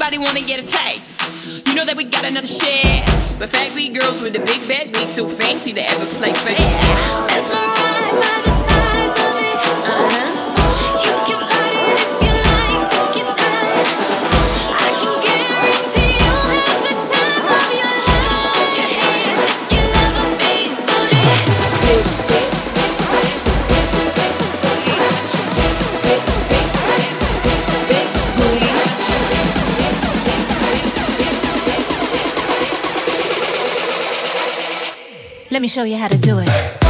everybody wanna get a taste. You know that we got another share. But fat weed girls with the big bed, we too fancy to ever play fair. Mesmerized by the size of it. You can fight it if you like, take your time. I can guarantee you'll have the time of your life. Clap your hands if you love a big booty. Let me show you how to do it.